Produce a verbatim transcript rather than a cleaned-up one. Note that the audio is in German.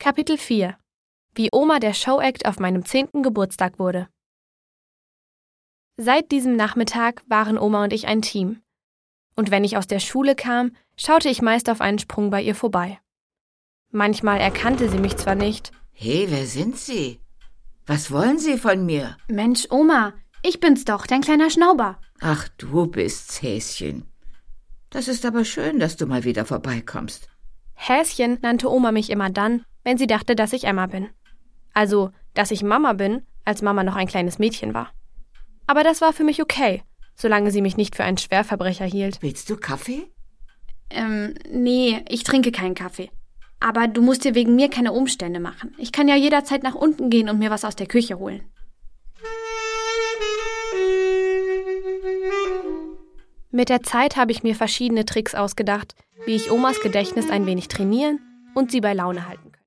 Kapitel vier. Wie Oma der Showact auf meinem zehnten Geburtstag wurde. Seit diesem Nachmittag waren Oma und ich ein Team. Und wenn ich aus der Schule kam, schaute ich meist auf einen Sprung bei ihr vorbei. Manchmal erkannte sie mich zwar nicht. Hey, wer sind Sie? Was wollen Sie von mir? Mensch, Oma, ich bin's doch, dein kleiner Schnauber. Ach, du bist's, Häschen. Das ist aber schön, dass du mal wieder vorbeikommst. Häschen nannte Oma mich immer dann, wenn sie dachte, dass ich Emma bin. Also, dass ich Mama bin, als Mama noch ein kleines Mädchen war. Aber das war für mich okay, solange sie mich nicht für einen Schwerverbrecher hielt. Willst du Kaffee? Ähm, nee, ich trinke keinen Kaffee. Aber du musst dir wegen mir keine Umstände machen. Ich kann ja jederzeit nach unten gehen und mir was aus der Küche holen. Mit der Zeit habe ich mir verschiedene Tricks ausgedacht, wie ich Omas Gedächtnis ein wenig trainieren und sie bei Laune halten kann.